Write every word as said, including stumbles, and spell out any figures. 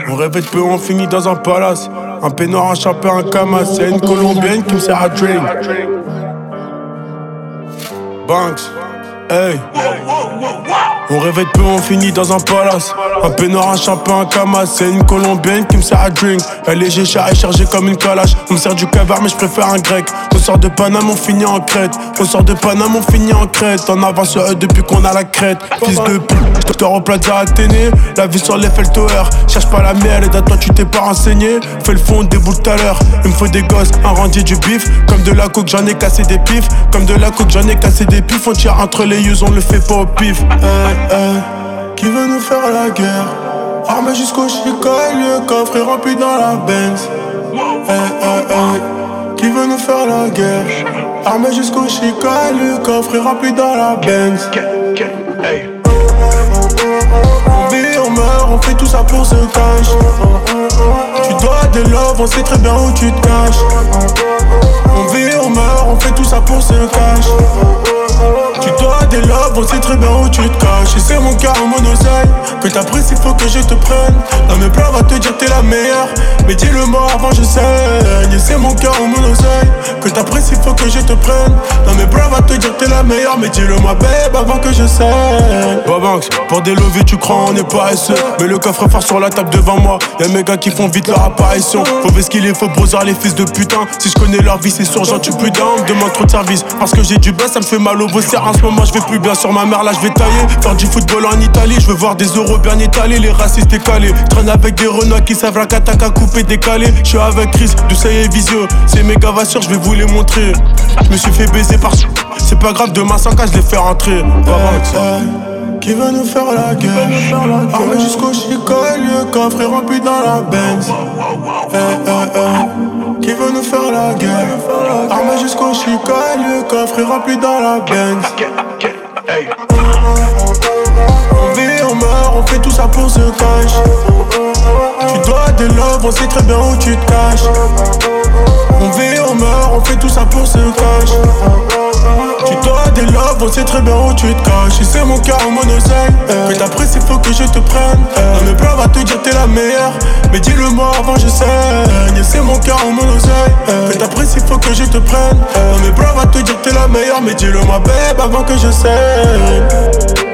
On rêvait de peu, on finit dans un palace. Un peignoir, un chapeau, un camas. C'est une colombienne qui me sert à drink. Banks, hey. On rêvait de peu, on finit dans un palace. Un peignoir, un chapeau, un camas. C'est une colombienne qui me sert à drink. Elle est gécha et chargée comme une calache. On me sert du caviar mais je préfère un grec. On sort de Paname, on finit en Crète. On sort de Paname, on finit en Crète. On avance sur eux depuis qu'on a la crête. Fils de pute, je te replace à Athénée. La vie sur l'Eiffel Tower. Cherche pas la mienne et toi tu t'es pas renseigné. Fais le fond, déboule tout à l'heure. Il me faut des gosses, un rendier du bif. Comme de la coke, j'en ai cassé des pifs. Comme de la coke, j'en ai cassé des pifs. On tire entre les yeux, on le fait pas au pif. Hey, hey. Qui veut nous faire la guerre? Armé jusqu'au chicotte, le coffre est rempli dans la Benz. Hey, hey, hey. Qui veut nous faire la guerre? Armé jusqu'au chicotte, le coffre est rempli dans la Benz. Hey. On vit, on meurt, on fait tout ça pour se cacher. Tu dois des love, on sait très bien où tu te caches. On vit, on meurt, on fait tout ça pour se cacher. Tu dois des love, on sait très bien où tu te caches. Et c'est mon cœur en monoseille que t'apprécies, faut que je te prenne. Dans mes plans, va te dire t'es la meilleure. Mais dis-le moi avant je saigne. Et c'est mon cœur en monoseille que t'apprécies, faut que je te prenne. Dans mes plans, va te dire t'es la meilleure. Mais dis-le moi babe avant que je saigne. Babanks, pour des lovés tu crois on est paresseux. Mais le coffre fort sur la table devant moi. Y'a mes gars qui font vite leur apparition. Faut ver ce qu'il est, faut brosser les fils de putain. Si je connais leur vie c'est sûr j'en tue plus d'un. On me demande trop de service parce que j'ai du buzz, ça me fait mal au beau. En ce moment je vais plus bien sur ma mère, là je vais tailler. Faire du football en Italie, je veux voir des euros bien étalés. Les racistes écalés, traîne avec des renois qui savent la kataka couper décalé. Je suis avec Chris, Doucet et Visio. C'est méga vasseur, je vais vous les montrer. Je me suis fait baiser par c'est pas grave, demain sans cas je les fais rentrer. Hey, hey. Qui veut nous faire la guerre? Armé jusqu'au chicotte, le coffre est rempli dans la Benz. Hey, hey, hey. Qui veut nous faire la guerre? Armé jusqu'au chicotte, le coffre est rempli dans la Benz. On vit, on meurt, on fait tout ça pour se cacher. Tu dois des love, on sait très bien où tu te caches. On vit, on meurt, on fait tout ça pour se cacher. Tu dois des love, on sait très bien où tu te caches. Et c'est mon cœur en monoseille que t'apprécies, faut que je te prenne. Dans mes plans, va te dire t'es la meilleure. Mais dis-le moi avant je saigne. Et c'est mon cœur en monoseille que t'apprécies, faut que je te prenne. Dans mes plans, va te dire t'es la meilleure. Mais dis-le moi babe avant que je saigne.